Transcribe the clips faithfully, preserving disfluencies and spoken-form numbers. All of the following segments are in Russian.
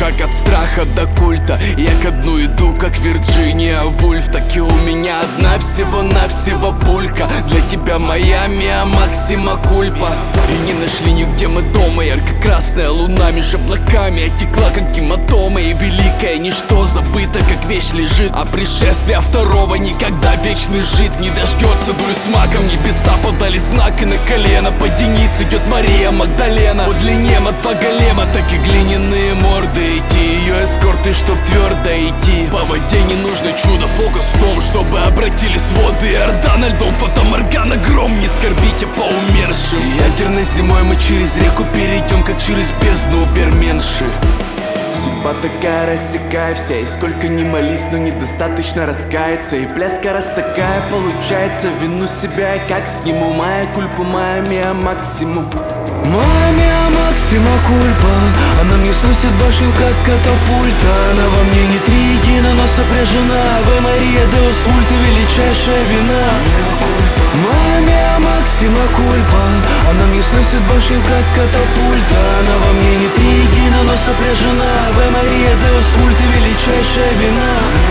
как от страха до культа. Я ко дну иду, как Вирджиния Вульф. Так и у меня одна всего-навсего пулька. Для тебя моя миа максима кульпа. И не нашли нигде мы дома. Ярко-красная луна меж облаками отекла, как гематома. И великое ничто забыто, как вещь лежит. А пришествия второго никогда вечный жид не дождется. Дурь с маком, небеса подали знак, и на колено под единиц идет Мария Магдалена. По длине два голема, так и глиняные морды идти. Ее эскорты, чтоб твердо идти. По воде не нужно чудо, фокус в том, чтобы обратились воды Иордана льдом, фатаморгана гром. Не скорбите по умершим. Ядерной зимой мы через реку перейдем, как через бездну уберменши. Судьба такая, рассекай вся. И сколько ни молись, но недостаточно раскаяться. И пляска раз такая получается. Вину себя я как сниму. Моя кульпа, моя миа максимум. Моя миа максима кульпа. Она мне сносит башню, как катапульта. Она во мне не триедина, но сопряжена. Аве Мария Деус Вульта, величайшая вина. Моя миа максима кульпа. Она мне сносит башню, как катапульта. Она во мне не триедина, но сопряжена. Аве Мария Деус Вульта, величайшая вина.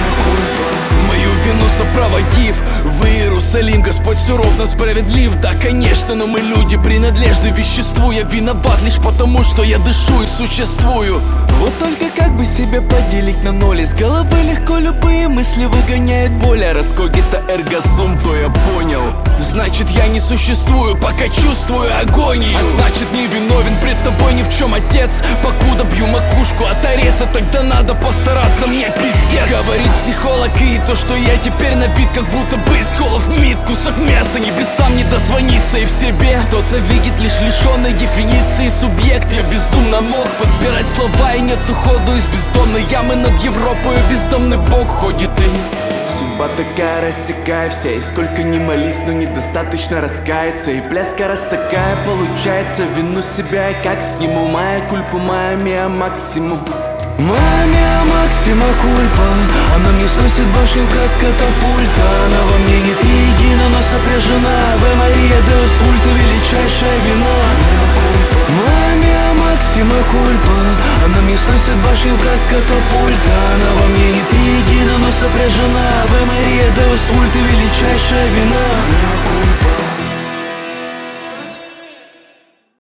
Мою вину сопроводив в Иерусалим, Господь суров, но справедлив. Да, конечно, но мы люди, принадлежны веществу. Я виноват лишь потому, что я дышу и существую. Вот только как бы себя поделить на ноль? Из головы легко любые мысли выгоняет боль. А раз когита эрго сум, то я понял. Значит, я не существую, пока чувствую агонию. А значит, не виновен пред тобой ни в чем, отец. Покуда бью макушку от ореца, тогда надо постараться, мне пиздец. Говорит психолог, и то, что я теперь на вид, как будто бы из холов мид. Кусок мяса, небесам не дозвониться. И в себе кто-то видит лишь лишенной дефиниции субъект. Я бездумно мог подбирать слова, и нету ходу из бездомной ямы над Европой. Бездомный бог ходит и... Судьба такая, рассекай вся. И сколько ни молись, но недостаточно раскаяться. И пляска раз такая получается. Вину себя я как сниму. Моя кульпа, моя миа максимум. Моя миа максима кульпа. Она мне сносит башню, как катапульта. Она во мне не триедина, но сопряжена. Аве Мария Деус Вульта, величайшая вина. Моя миа максима кульпа. Она мне сносит башню, как катапульта. Она во мне не триедина, но сопряжена. Аве Мария Деус Вульта, величайшая вина.